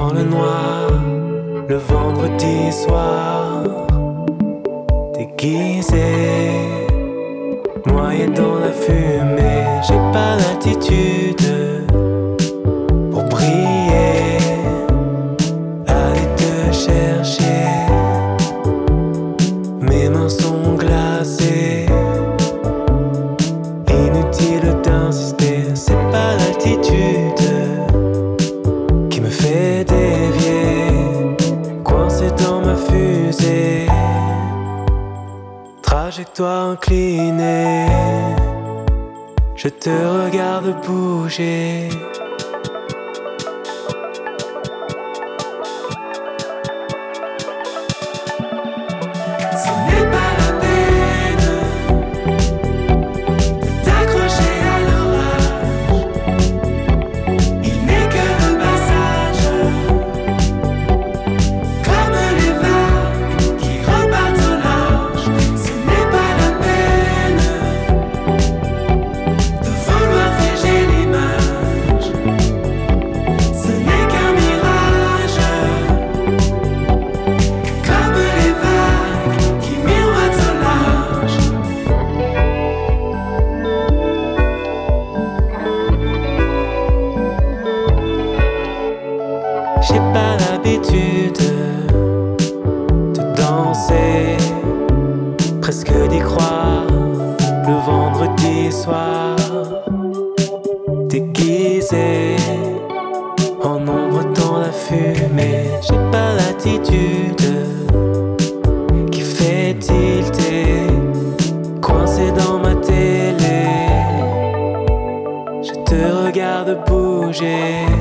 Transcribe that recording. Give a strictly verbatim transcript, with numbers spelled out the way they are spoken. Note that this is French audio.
dans le noir, le vendredi soir, déguisé, noyé dans la fumée. J'ai pas l'attitude pour briller, aller te chercher. Mes mains sont glacées, inutile d'insister. C'est pas l'attitude qui me fait dévier, coincé dans ma fusée. Trajectoire inclinée, je te regarde bouger. Ce n'est pas la peine de t'accrocher à l'orage, il n'est que le passage, comme les vagues qui repartent au large. Ce n'est pas la peine de vouloir figer l'image, ce n'est qu'un mirage, comme les vagues qui miroitent au large. J'ai pas l'habitude de danser, presque d'y croire, le vendredi soir, déguisé en ombre dans la fumée. J'ai pas l'attitude qui fait tilter, coincé dans ma télé. Je te regarde bouger.